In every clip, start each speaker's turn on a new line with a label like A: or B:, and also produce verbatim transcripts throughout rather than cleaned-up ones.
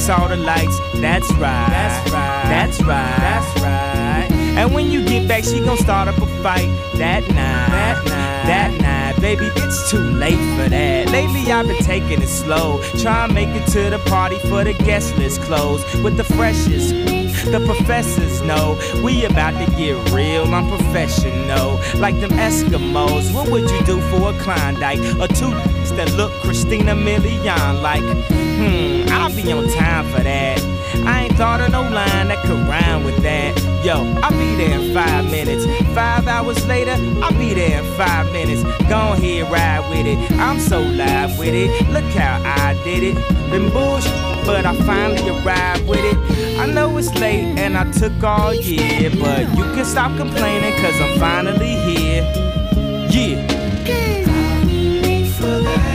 A: saw the lights. That's right, that's right, that's right, that's right. And when you get back, she gon' start up a fight. That night, that night, that night, baby, it's too late for that. Lately I've been taking it slow, trying to make it to the party for the guest list closed with the freshest. The professors know we about to get real unprofessional, like them Eskimos. What would you do for a Klondike or two that look Christina Milian like? Hmm, I'll be on time for that. I ain't thought of no line that could rhyme with that. Yo, I'll be there in five minutes. Five hours later, I'll be there in five minutes. Go ahead, ride with it. I'm so live with it. Look how I did it. Been bullshit, but I finally arrived with it. I know it's late and I took all year, but you can stop complaining cause I'm finally here. Yeah. I'll be for that.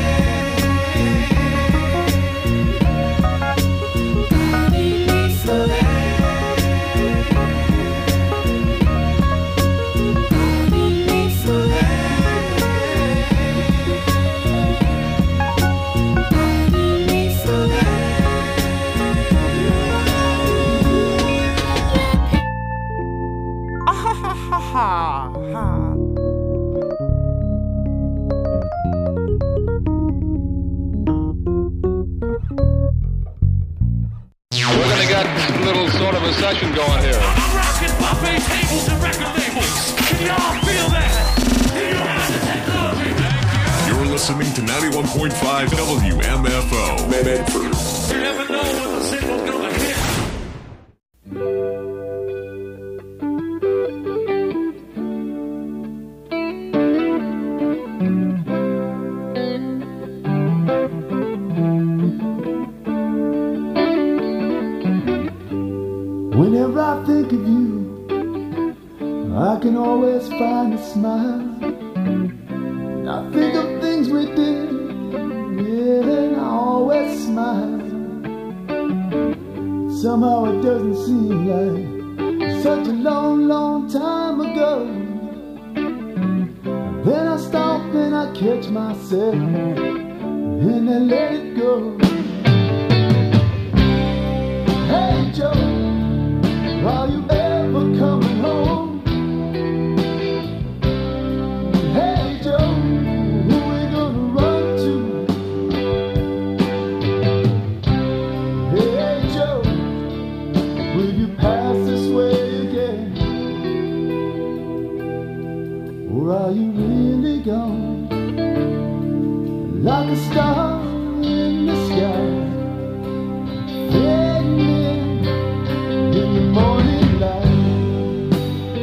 B: Session going here.
C: I'm rocking buffet tables and record labels. Can y'all feel that? You have the technology.
D: You're listening to ninety-one point five W M F O. Medford.
C: You never know when the signal's gonna hit.
E: Whenever I think of you, I can always find a smile. I think of things we did, yeah, and I always smile. Somehow it doesn't seem like such a long, long time ago. Then I stop and I catch myself, and I let it go. Hey Joe, are you ever coming home? Hey Joe, who we gonna run to? Hey Joe, will you pass this way again? Or are you really gone? Like a star in the sky, fading in, in the morning light.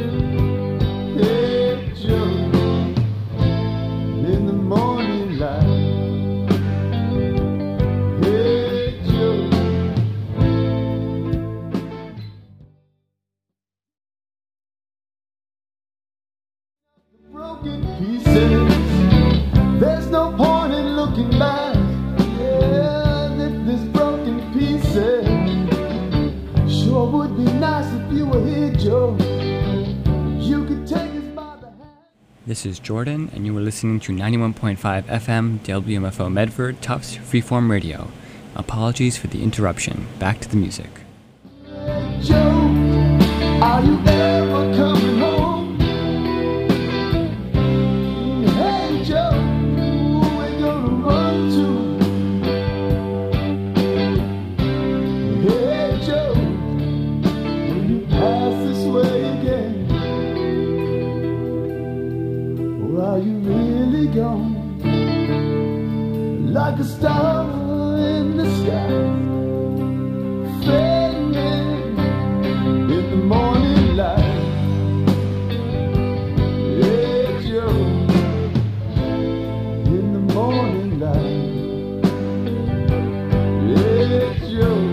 E: Hey Joe, in the morning light. Hey Joe. Broken pieces, there's no point in looking back. Yeah, if there's broken pieces, sure would be nice if you were here, Joe. You could take us by the hand.
F: This is Jordan, and you are listening to ninety-one point five F M W M F O Medford, Tufts Freeform Radio. Apologies for the interruption. Back to the music.
E: Hey Joe, are you ever coming home? Hey Joe, who we gonna run to? Hey Joe, will you pass this way again? Or are you really gone? Like a star in the sky, fading in, in the morning light. Yeah, Joe, in the morning light. Yeah, Joe.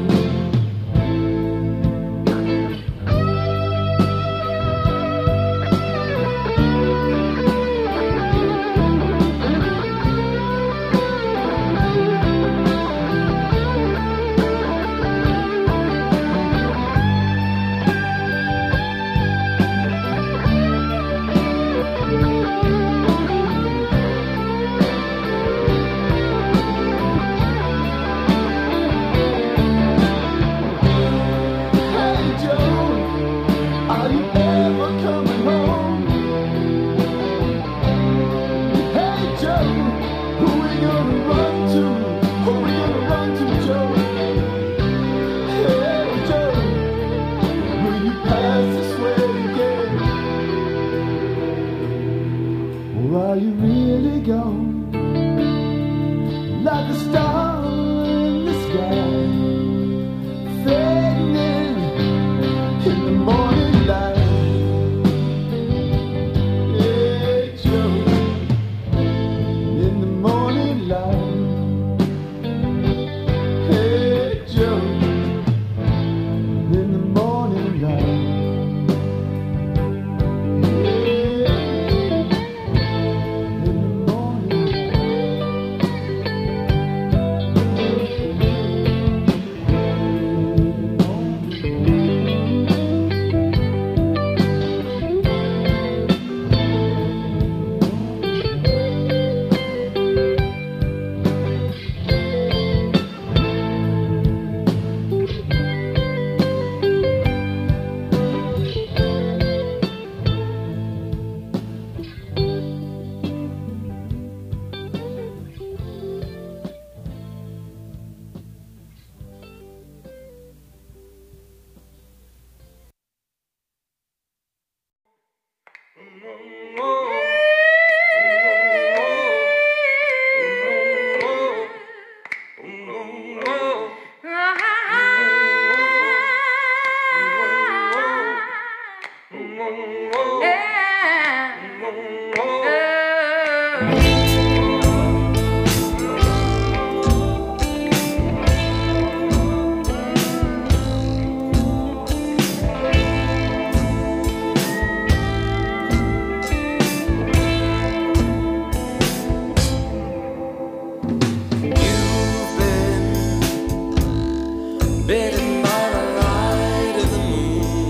B: bitten by the light of the moon.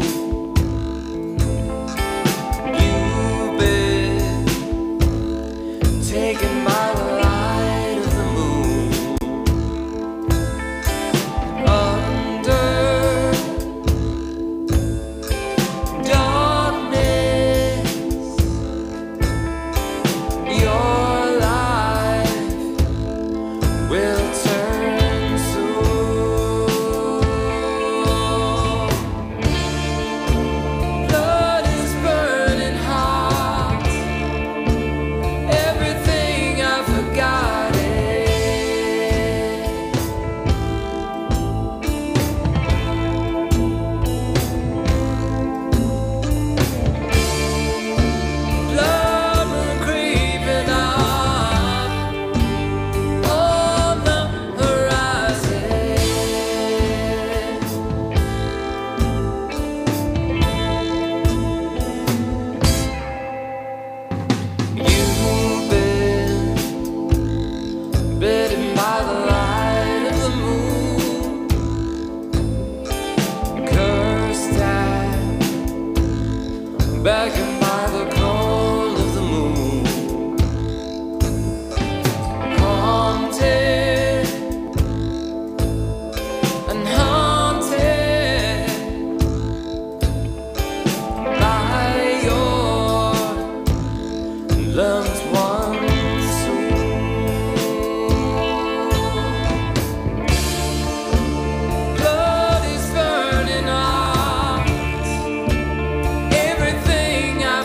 B: You've been taken by the light of the moon. Under darkness, your life will turn soon. Blood is burning hot. Everything I forgot it. Blood creeping up on the horizon. You've been bitten by the light of the moon, cursed at, beckoned by the cold of the moon, haunted and haunted by your loved ones soon. Blood is burning hot. Everything I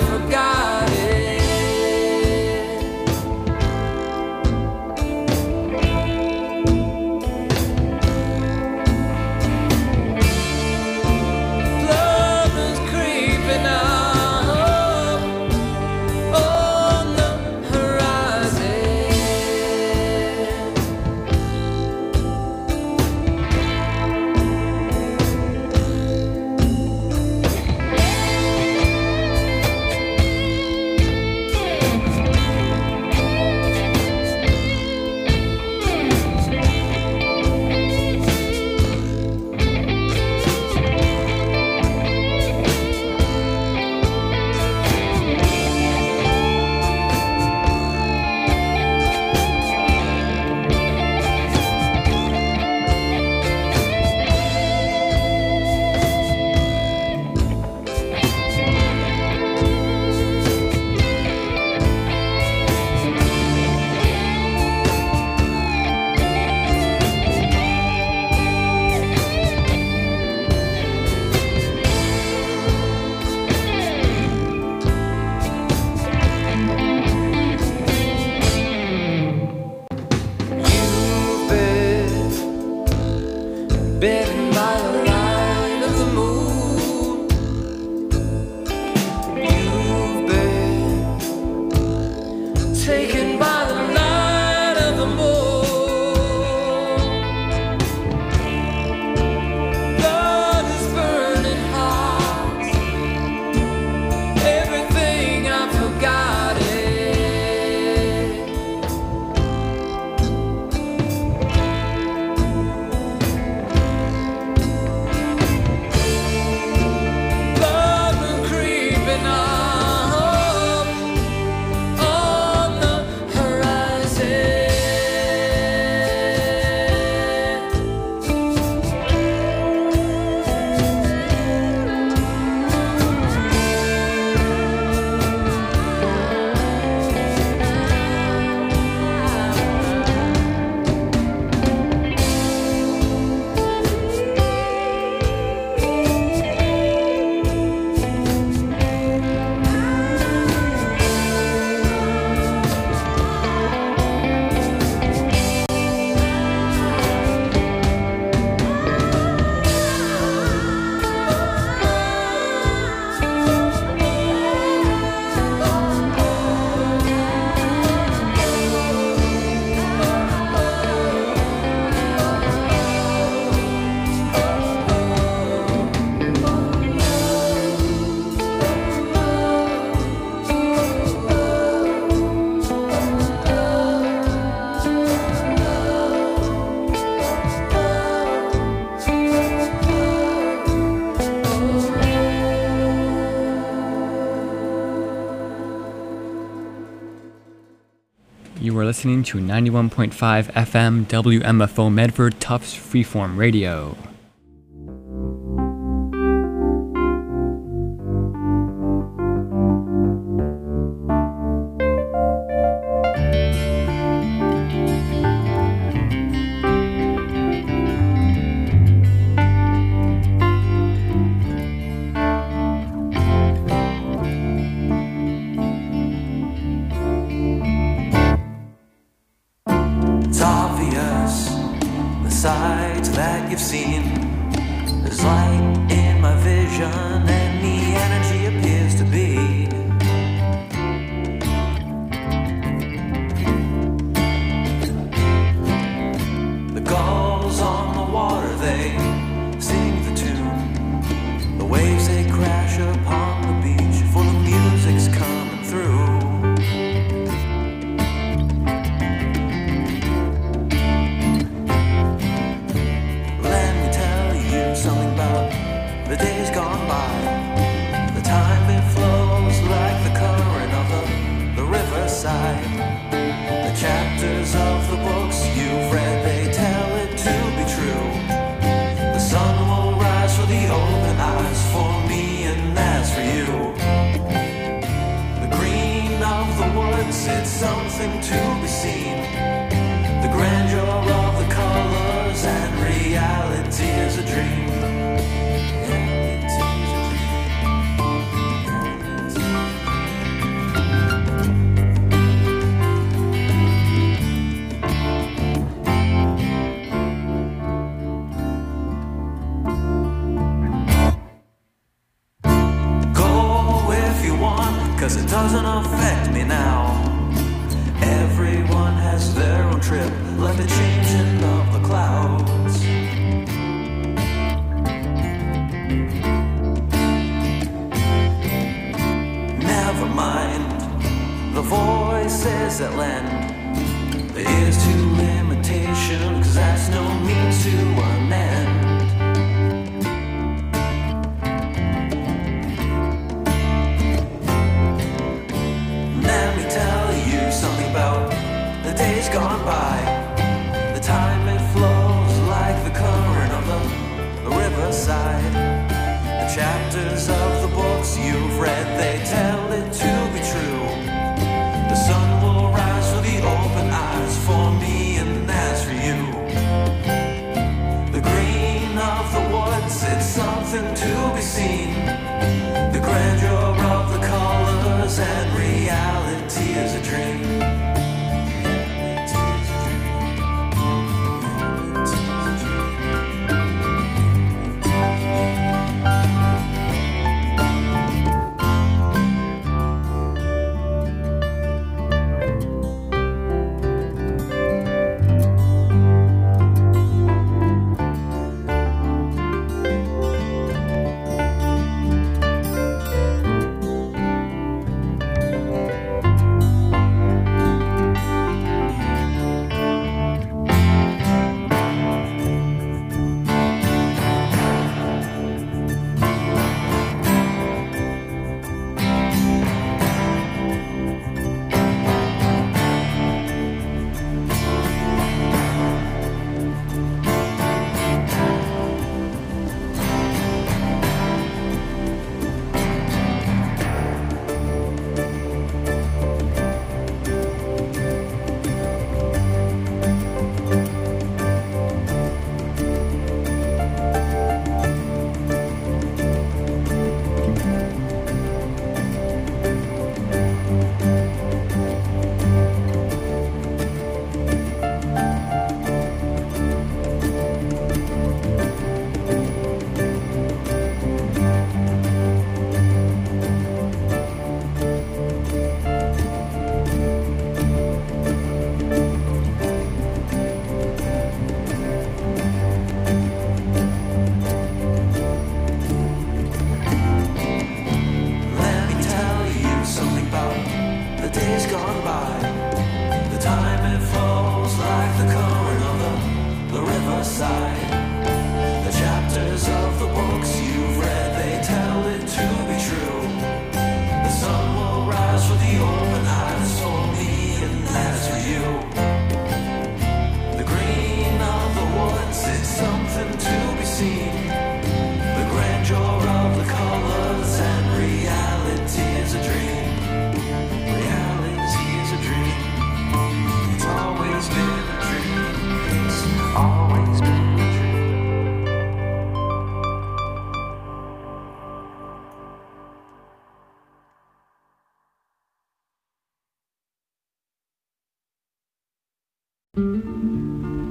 F: listening to ninety-one point five F M W M F O Medford Tufts Freeform Radio.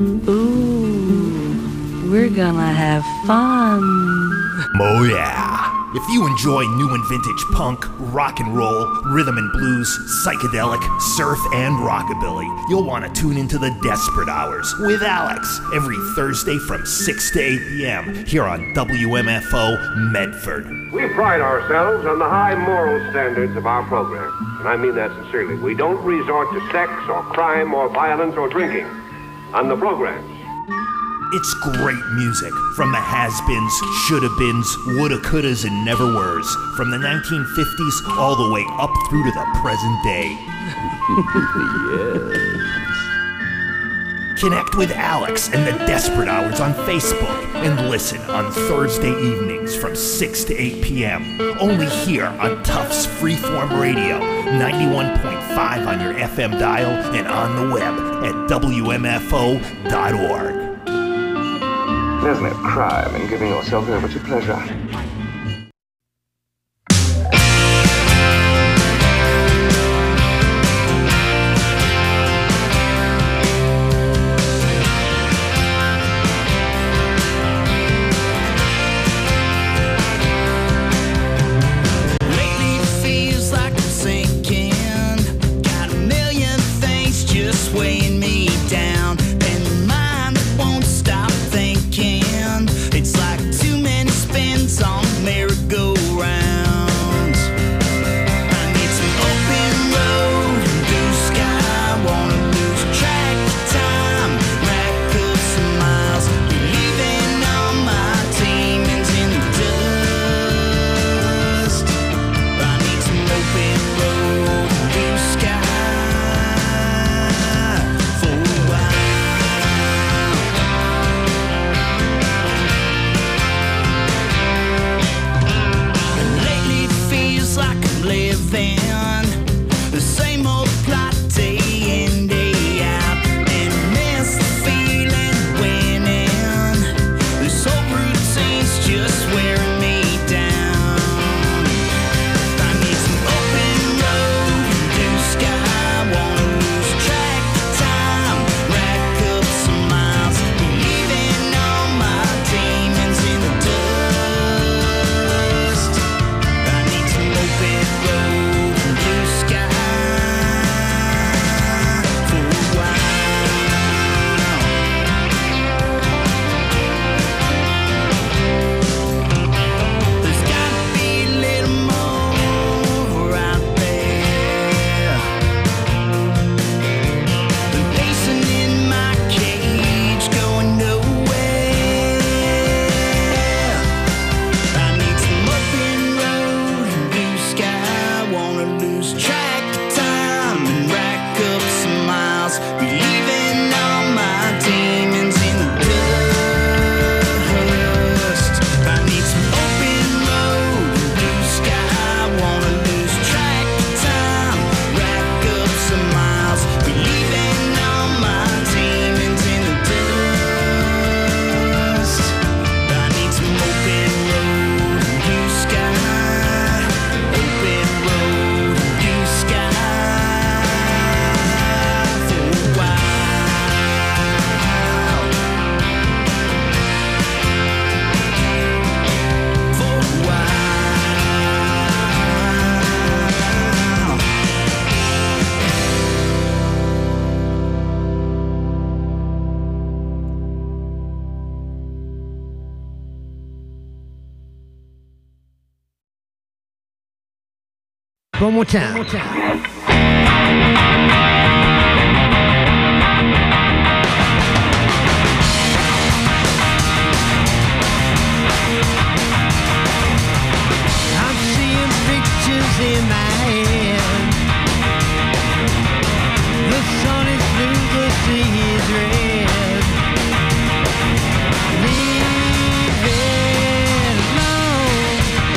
G: Ooh, we're gonna have fun.
H: Oh yeah. If you enjoy new and vintage punk, rock and roll, rhythm and blues, psychedelic, surf, and rockabilly, you'll want to tune into the Desperate Hours with Alex every Thursday from six to eight p.m. here on W M F O Medford.
I: We pride ourselves on the high moral standards of our program, and I mean that sincerely. We don't resort to sex or crime or violence or drinking on the programs.
H: It's great music from the has-beens, shoulda-beens, woulda, couldas, and never-weres, from the nineteen fifties all the way up through to the present day. Yes. Connect with Alex and the Desperate Hours on Facebook and listen on Thursday evenings from six to eight p.m. only here on Tufts Freeform Radio, ninety-one point five on your F M dial and on the web at W M F O dot org.
J: There's no crime in giving yourself over to pleasure.
K: Lately it feels like I'm sinking. Got a million things just weighing me down. And the mind that won't stop thinking. It's like too many spins on merry-go-rounds. I need some open road and blue sky. Wanna lose track of time, rack up some miles, leaving all my demons in the dust. I need some open road and blue sky for a while. And lately it feels like I'm living the same old plot day in, day out, and miss the feeling of winning. This whole routine's just wearing me down. I need some open road and blue sky. Wanna lose track of time, rack up some miles, leaving all my demons in the dust. I need some open road and blue sky for a while. There's gotta be a little more out there than pacing in my cage, going nowhere. I need some open road and blue sky. Wanna lose track of time and rack up some miles, be leaving all my demons in the dust. I need some open road and blue sky. Wanna lose track of time, rack up some miles, be leaving all my demons in the dust. I need some open road and blue sky, open road and blue sky for a while, for a while.
E: One more time. I'm seeing pictures in my head. The sun is blue, the sea is red. Leave it alone.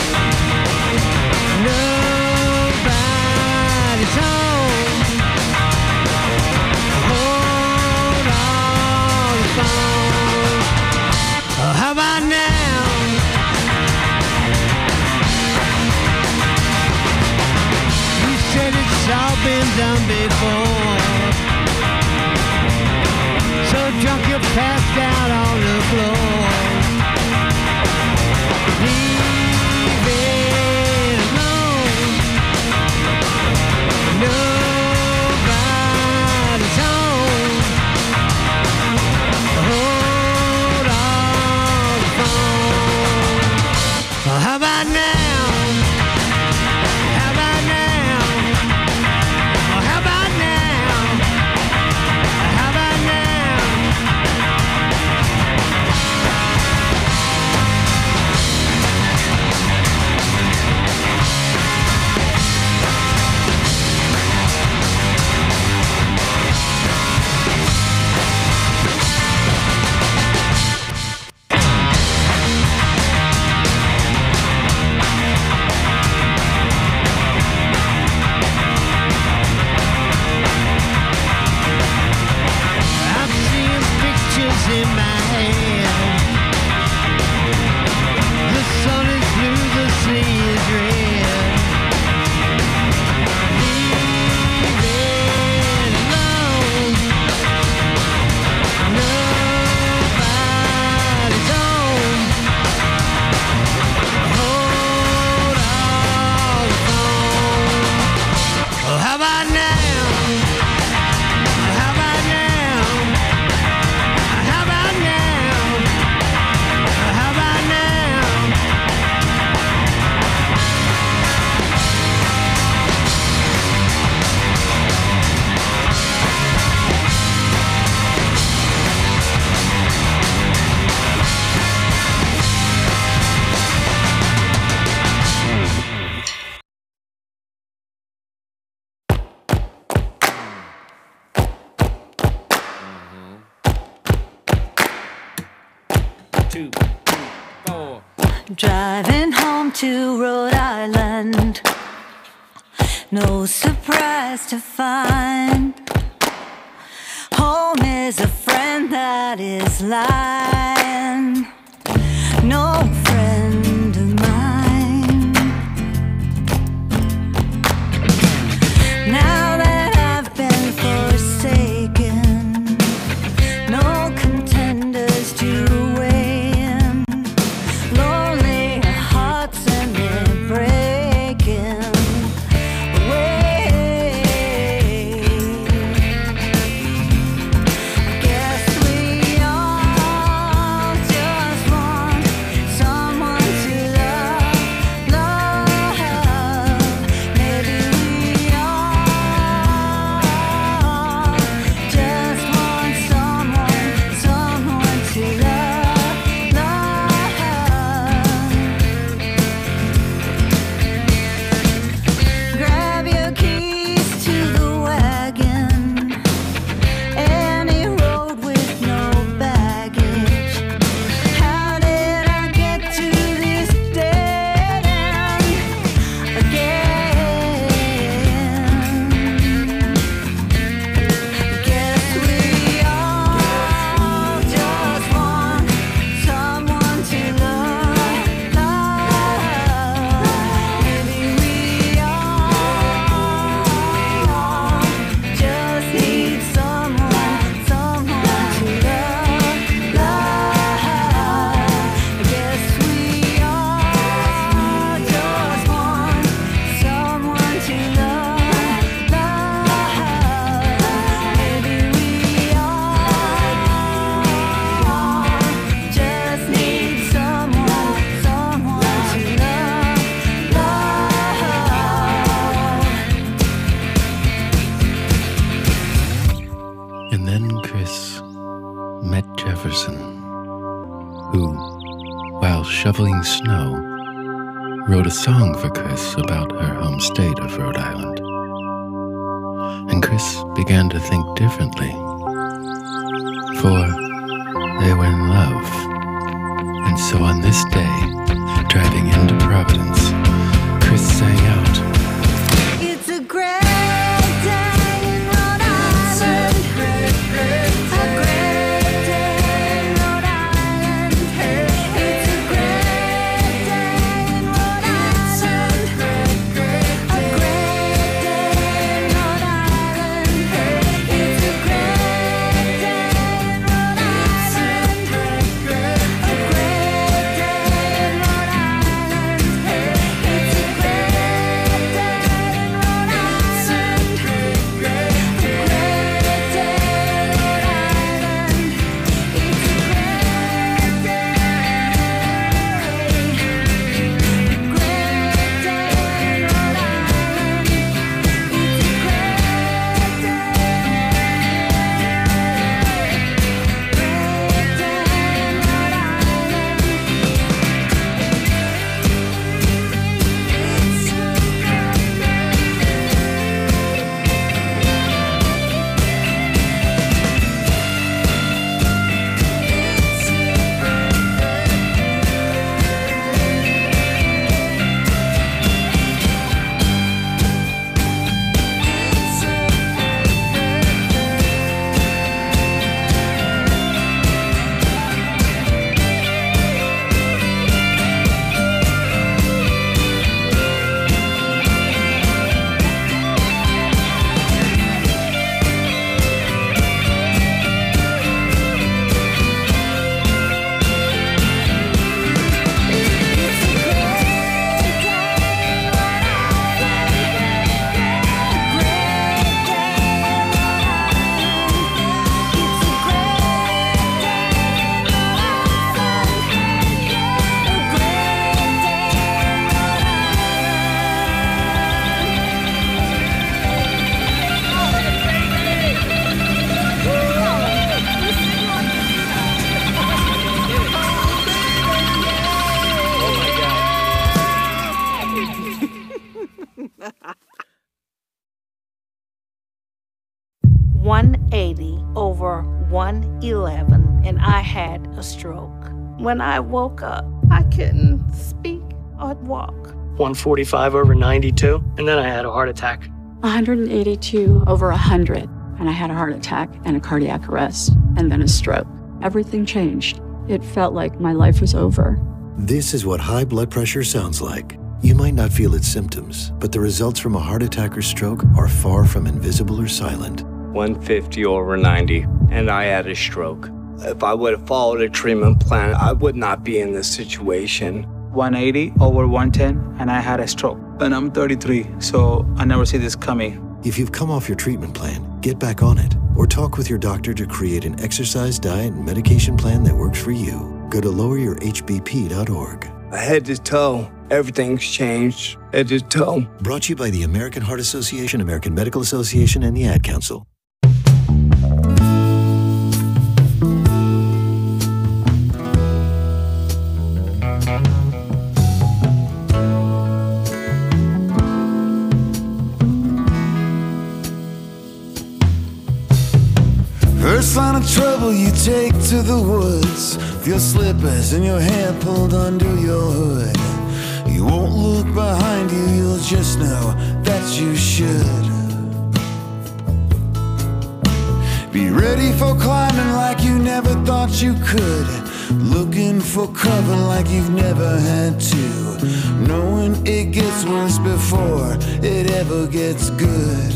E: Nobody's home. Hold on the phone. Oh, how about now? You said it's all been done before. So drunk your
A: two, four.
G: Driving home to Rhode Island, no surprise to find home is a friend that is lying, no friend of mine. Now that I've been forsaken, no contenders to weigh in, lonely hearts and they're breaking away. Guess we all just want someone to love, love. Maybe we all just want someone, someone to love, love. Grab your keys to the wagon, any road with no baggage. How did I get to this dead end again? Guess we all just want someone to love, love. Maybe we all just need someone, someone to love, love. Guess we all just want someone to love, love. Maybe we all just need someone, someone to love, love.
L: And then Chris met Jefferson, who, while shoveling snow, wrote a song for Chris about her home state of Rhode Island. And Chris began to think differently, for they were in love. And so on this day, driving into Providence, Chris sang out,
G: It's a great day in Rhode Island. A great day in Rhode Island. It's a great day in Rhode Island. A great day in Rhode Island. It's a great day in Rhode Island. A great day in Rhode Island. It's a one eighty over one eleven, and I had a stroke.
M: When I woke up, I couldn't speak or walk.
N: one forty-five over ninety-two, and then I had a heart attack.
O: one eighty-two over one hundred, and I had a heart attack and a cardiac arrest, and then a stroke. Everything changed. It felt like my life was over.
P: This is what high blood pressure sounds like. You might not feel its symptoms, but the results from a heart attack or stroke are far from invisible or silent.
Q: one fifty over ninety, and I had a stroke. If I would have followed a treatment plan, I would not be in this situation.
R: one eighty over one ten, and I had a stroke. And I'm thirty-three, so I never see this coming.
P: If you've come off your treatment plan, get back on it, or talk with your doctor to create an exercise, diet, and medication plan that works for you. Go to lower your h b p dot org.
Q: Head to toe, everything's changed. Head to toe.
P: Brought to you by the American Heart Association, American Medical Association, and the Ad Council.
S: First sign of trouble, you take to the woods with your slippers and your hair pulled under your hood. You won't look behind you, you'll just know that you should. Be ready for climbing like you never thought you could. Looking for cover like you've never had to. Knowing it gets worse before it ever gets good.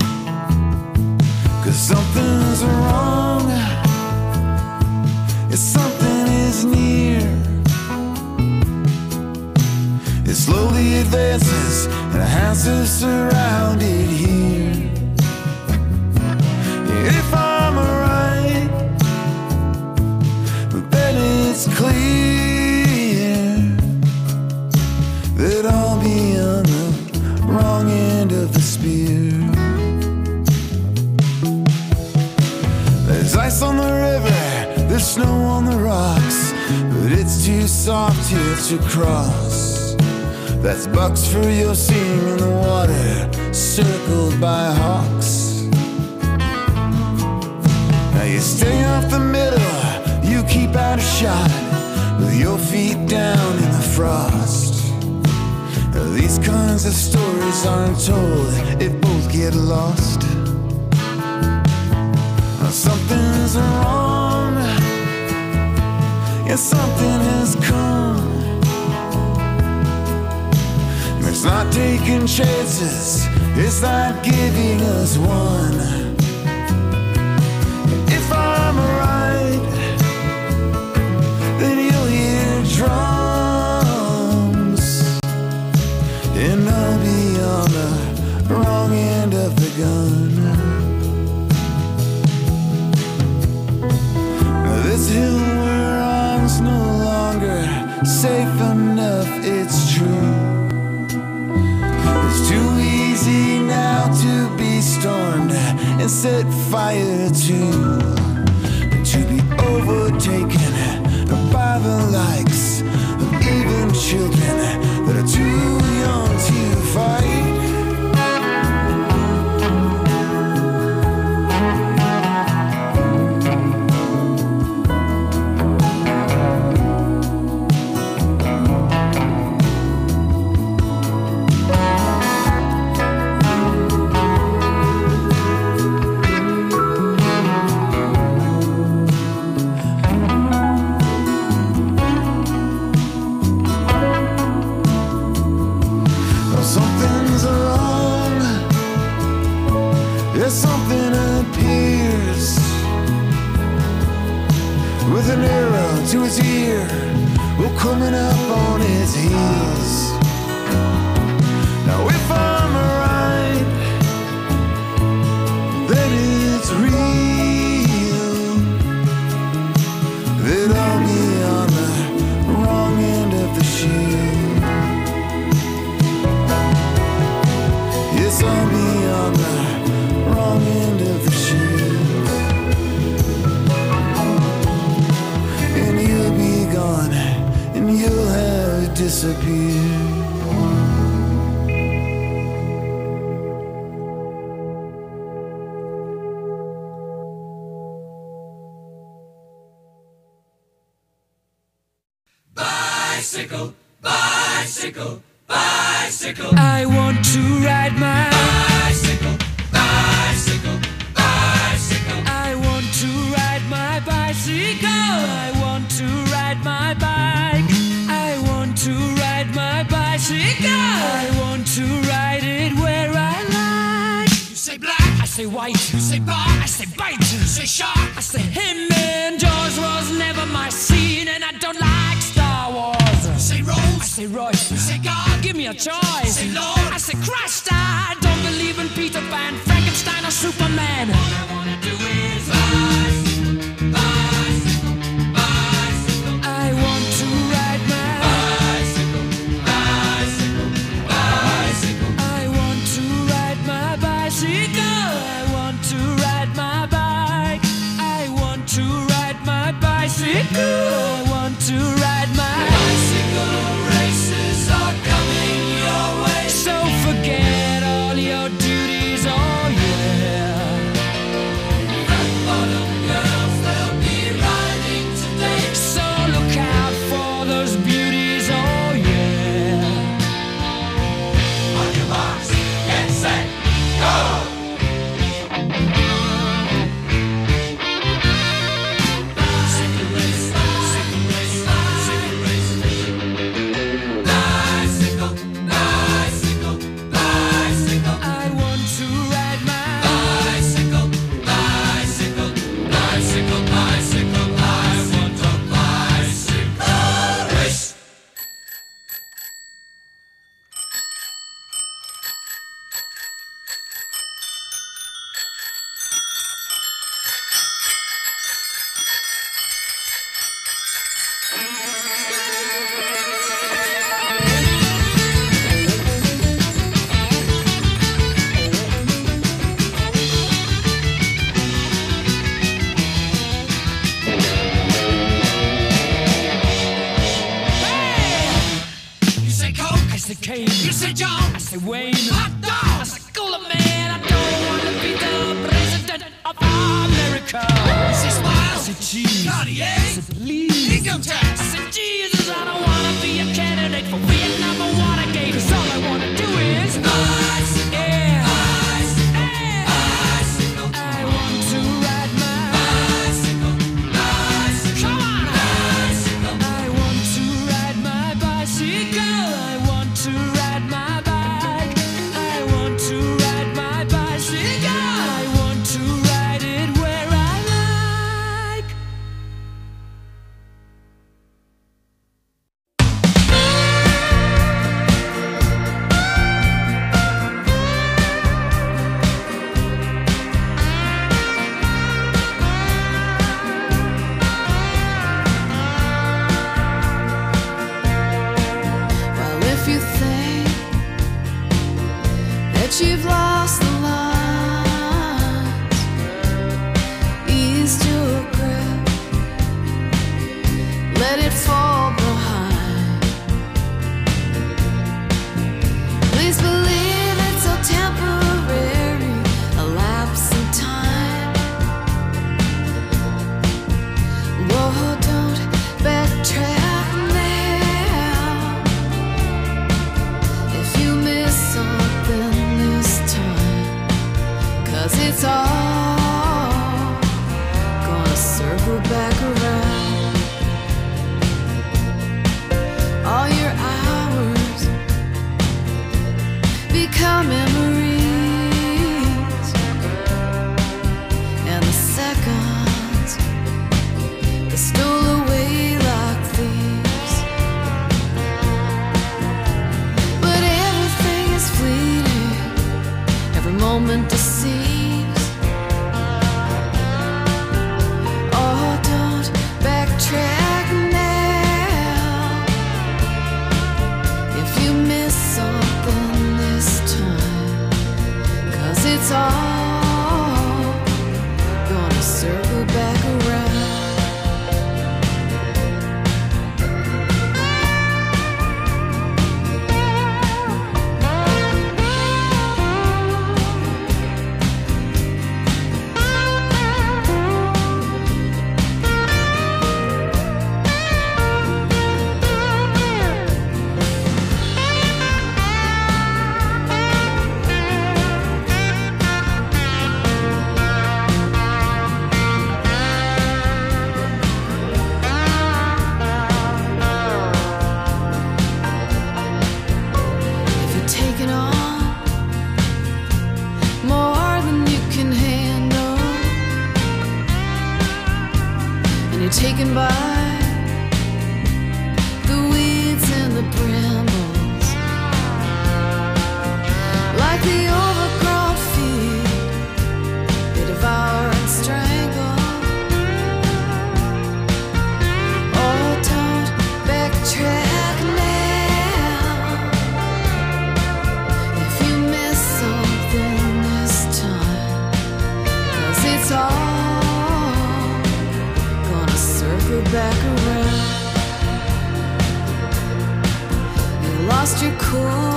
S: Cause something's wrong, if something is near. It slowly advances and a house is surrounded here. If I'm right, then it's clear that I'll be on the wrong end of the spear. There's ice on the river, there's snow on the rocks, but it's too soft here to cross. That's bucks for your seeing in the water, circled by hawks. Now you stay off the middle, you keep out of shot, with your feet down in the frost. Now these kinds of stories aren't told if both get lost. Something's wrong, yeah, something has come. It's not taking chances, it's not giving us one. If I'm right, then you'll hear drums, and I'll be on the wrong end of the gun. This hill we're on's no longer safe enough, it's true. It's too easy now to be stormed and set fire to. To be overtaken by the likes of even children that are too young to fight. Something appears with an arrow to its ear, well, coming up on its heels. Now if I'm right, then it's real, that I'll be on the wrong end of the shield. Yes, I'll be on the wrong end of the shield, and you'll be gone, and you'll have disappeared.
K: bicycle, bicycle.
A: I want to ride my
K: bicycle, bicycle, bicycle.
A: I want to ride my bicycle. I want to ride my bike. I want to ride my bicycle. I want to ride it where I like.
K: You say black,
A: I say white.
K: you say bar,
A: I say bite.
K: you say shark.
A: I say him and Jaws was never my scene, and I don't like Star Wars.
K: You say Rose,
A: I say Royce.
K: you say God,
A: Give me a choice.
K: say Lord.
A: I say Christ. I don't believe in Peter Pan, Frankenstein, or Superman.
K: All I wanna do is bicycle, bicycle, bicycle.
A: I want to ride my
K: bicycle, bicycle, bicycle.
A: I want to ride my bicycle. I want to ride my bike. I want to ride my bicycle. I want to ride my
K: Bicycle races are coming your way.
A: So forget all your duties, oh yeah.
K: Fat bottom girls, they'll be riding today.
A: So look out for those beauties, oh yeah.
K: On your marks, get set, go! Bicycle race, bicycle race, bicycle race. Bicycle, bicycle, bicycle.
A: I want to ride my
K: Bicycle, bicycle, bicycle, bicycle. I want a bicycle race. You say Coke,
A: I say Kane.
K: you say John,
A: I say Wayne.
K: hot
A: I
K: dog.
A: say cooler man. I don't want to be the president of America.
K: You say
A: I
K: Smile,
A: say cheese.
K: Cartier,
A: I say please.
K: income tax.
A: I said, Jesus, I don't wanna be a candidate for Vietnam or Watergate. Cause all I wanna do is
K: Bicycle,
A: yeah,
K: bicycle,
A: yeah.
K: bicycle,
A: I want to ride my
K: bicycle, bicycle,
A: Come on.
K: bicycle.
A: I want to ride my bicycle. I want to ride my bike. I want to ride my bicycle. I want to ride it where I like.
G: Well, if you think that you've lost the lines, ease your grip, let it fall behind. Please believe it's all temporary, a lapse in time. Whoa, don't backtrack now. If you miss something this time, 'cause it's all gonna circle back around. All your hours become memories, and the seconds they stole away like thieves. But everything is fleeting, every moment deceives. Oh, don't backtrack now. If you miss something this time, lost your cool.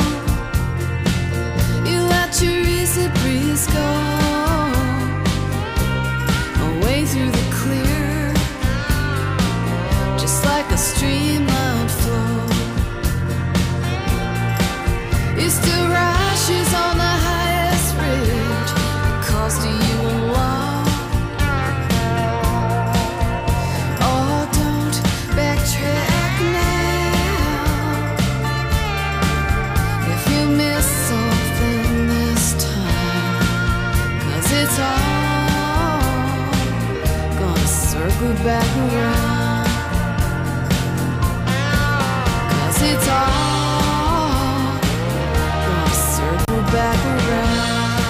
G: You let your easy breeze go away through the clear, just like a streamlined flow. You still rashes on the highest ridge because to you alone. Oh, don't backtrack now. If you miss something this time, 'cause it's all gonna circle back around. 'Cause it's all gonna circle back around.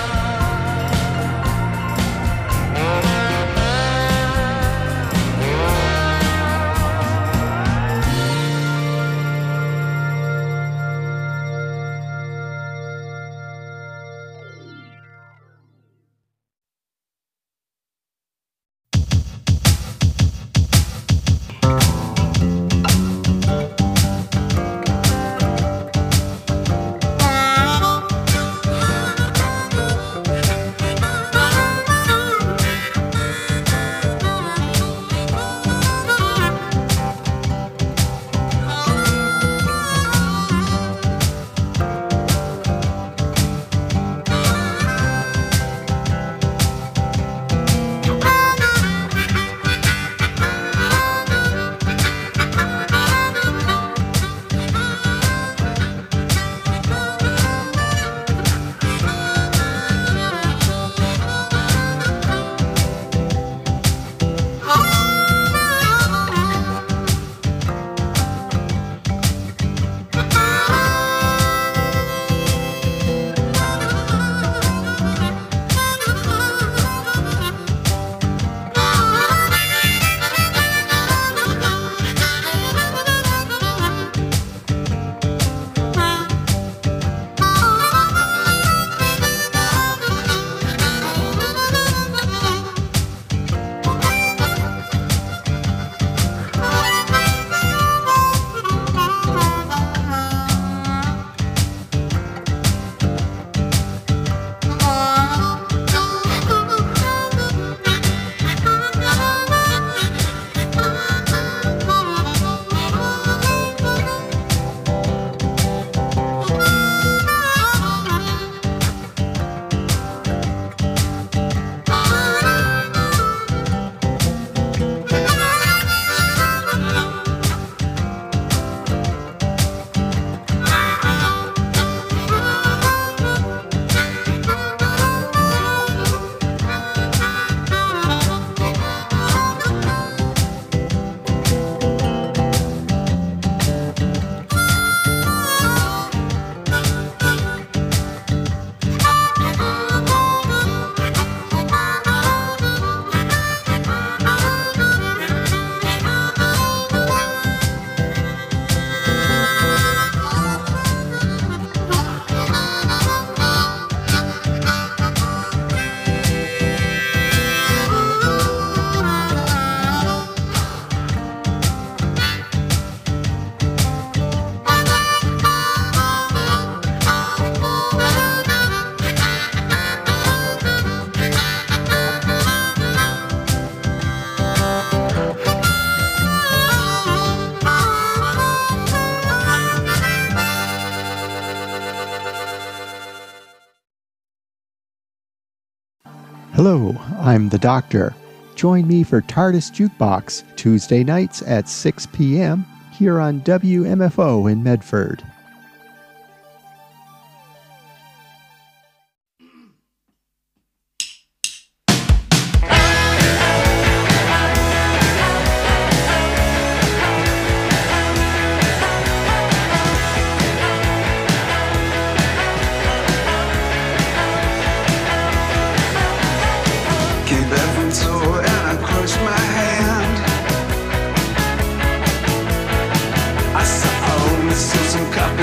T: Hello, I'm the Doctor. Join me for TARDIS Jukebox Tuesday nights at six p.m. here on W M F O in Medford.
S: Some cup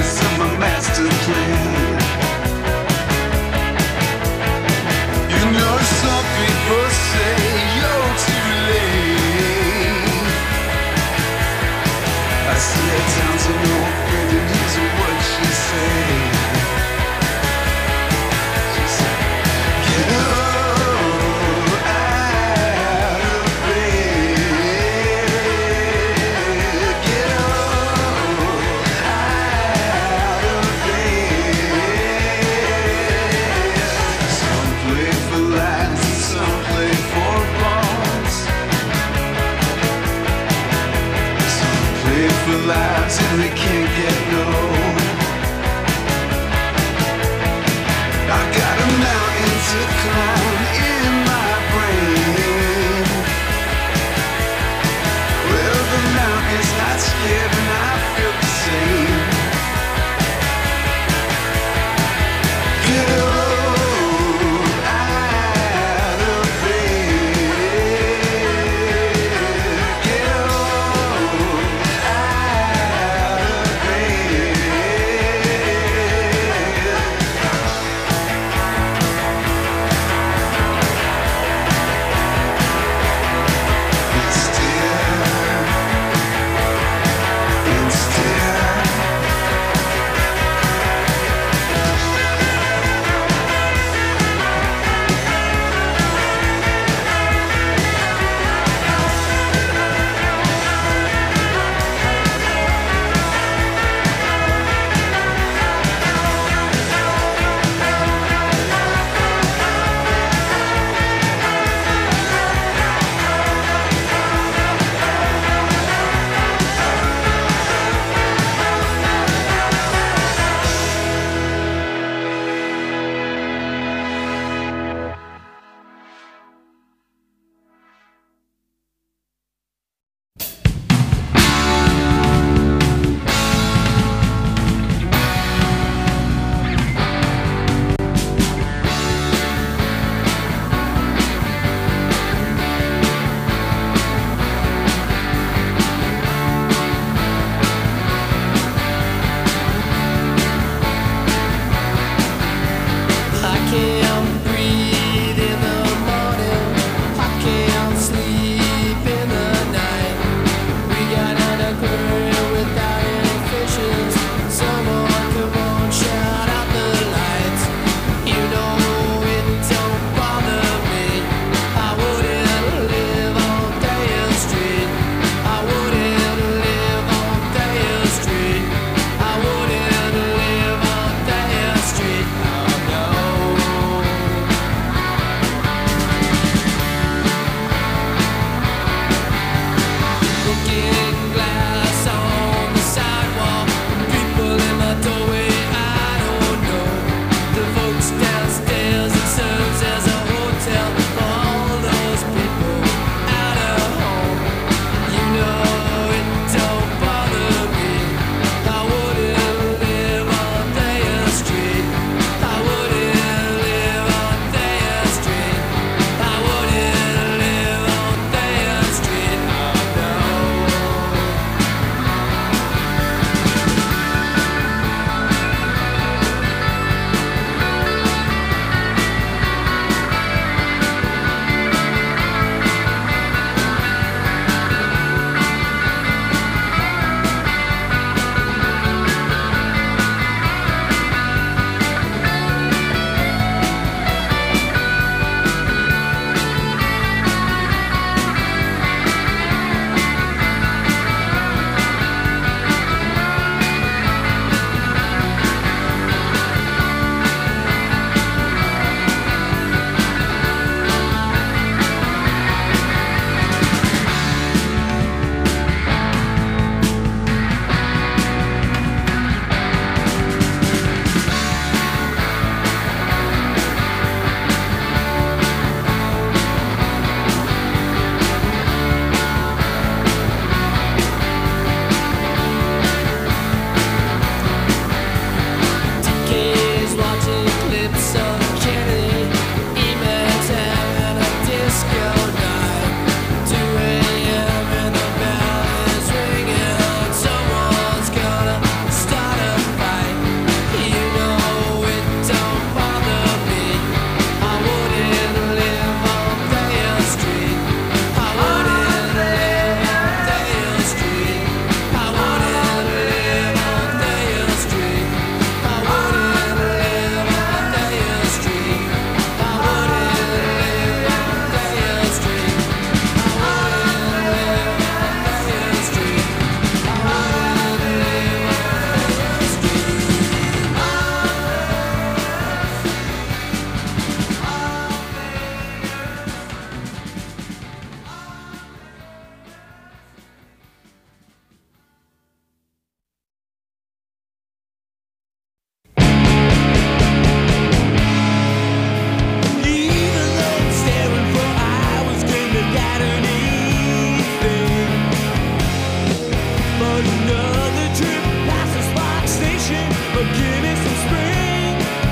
K: spring, but give me some spring.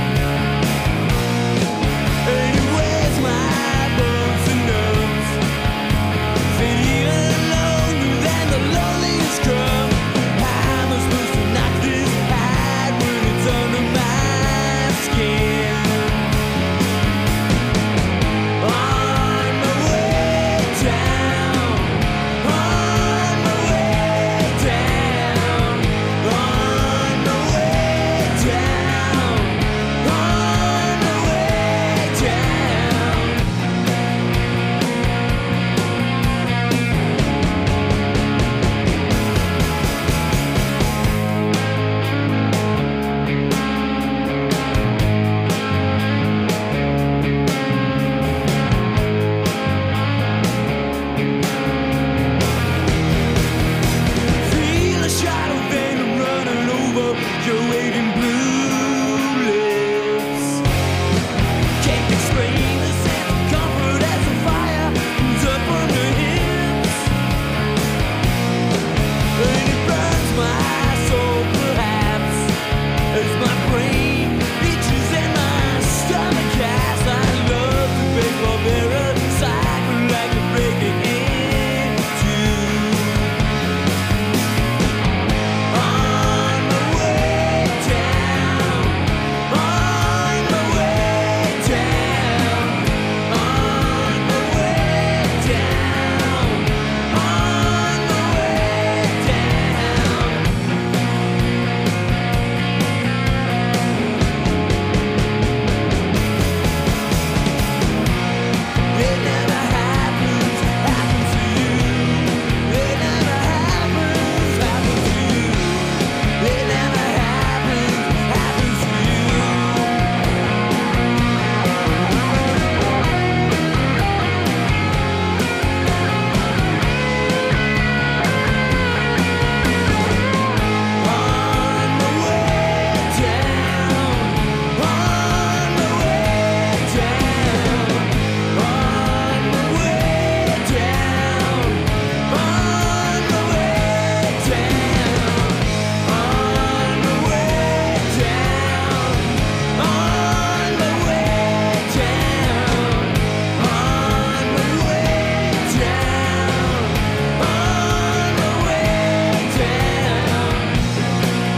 K: Anyways, my bones and nerves feel even lonelier than the loneliest crumb. How am I supposed to knock this hide when it's under my skin? On my way down, on my way down, on my way down, on my way down. Feel a shot of venom running over your waving blue lips. Can't explain the sense of comfort as the fire comes up from your hips. And it burns my soul perhaps as my brain reaches in my stomach as I love to break my mirror cycle like a breaking into. On my way down, on my way down, on my way down, on my way down. It never happens, happens to you. It never happens, happens to you. It never happens, happens to you. On my way down, on my way down, on my way down, on my way down, on my way down, on my way down, on my way down, on my way down.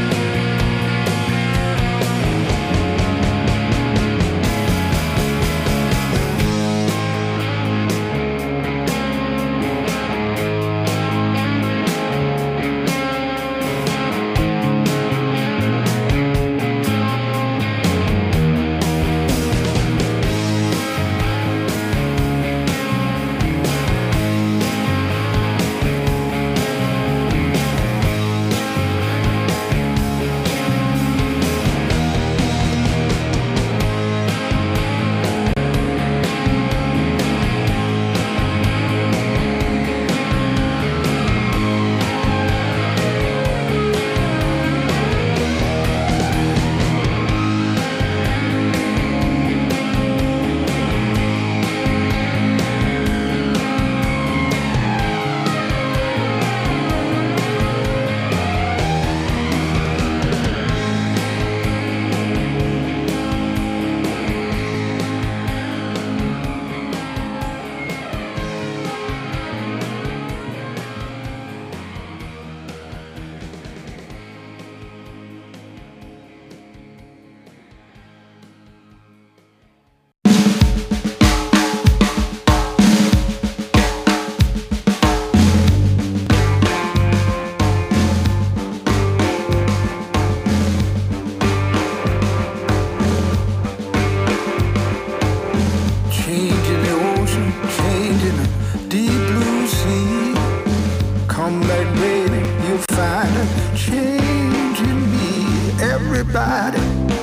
S: Changing the ocean, changing the deep blue sea. Come back, baby, you'll find it changing me. Everybody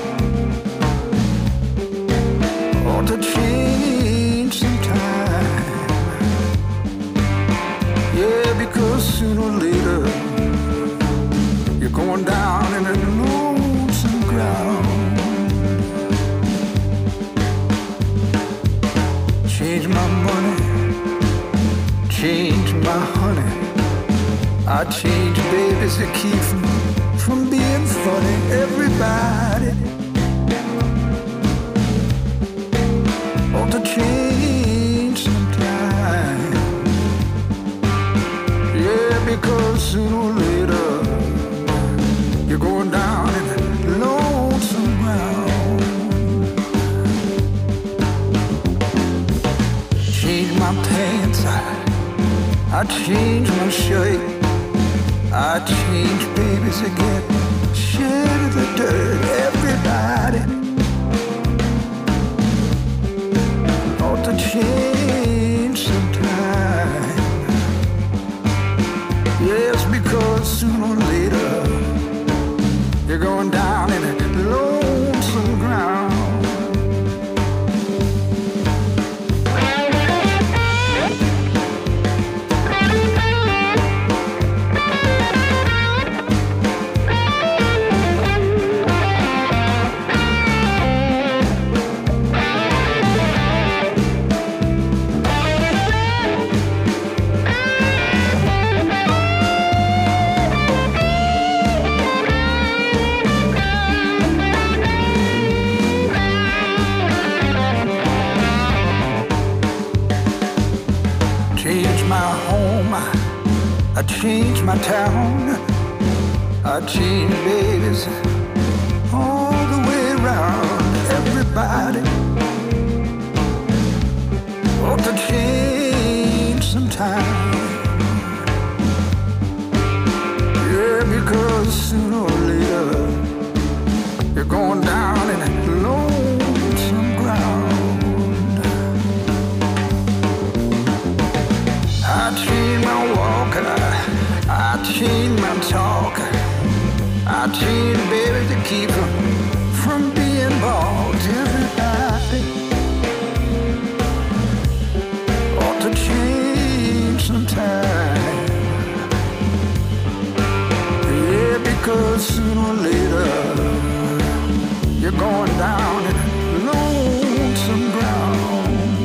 S: ought to change sometime. Yeah, because sooner or later you're going down in the lonesome ground. Change my money, change my honey. I change babies to keep from, from being funny. everybody ought to change sometime. Yeah, because sooner or later you're going down in lonesome ground. Change my pants, I, I change my shirt, I change babies again, shed the dirt. Everybody ought to change sometime. Yes, because sooner or later you're going down in a lonesome ground. I changed my town, I changed babies all the way around. Everybody ought to change sometime. Yeah, because sooner or later you're going down in a lonesome ground. I changed my walk, I changed my talk, I changed baby to keep from, from being bald. Everybody ought to change sometime. Yeah, because sooner or later you're going down in lonesome ground.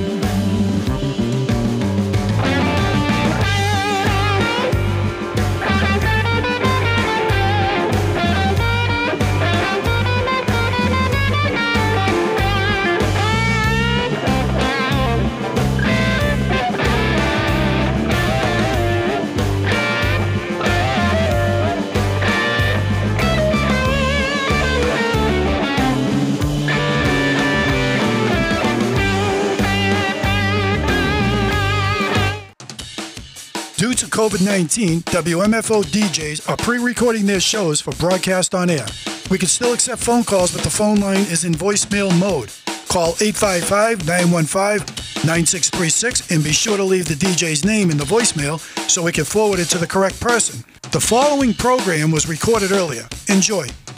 U: Due to COVID nineteen, W M F O D Js are pre-recording their shows for broadcast on air. We can still accept phone calls, but the phone line is in voicemail mode. Call eight five five, nine one five, nine six three six and be sure to leave the D J's name in the voicemail so we can forward it to the correct person. The following program was recorded earlier. Enjoy.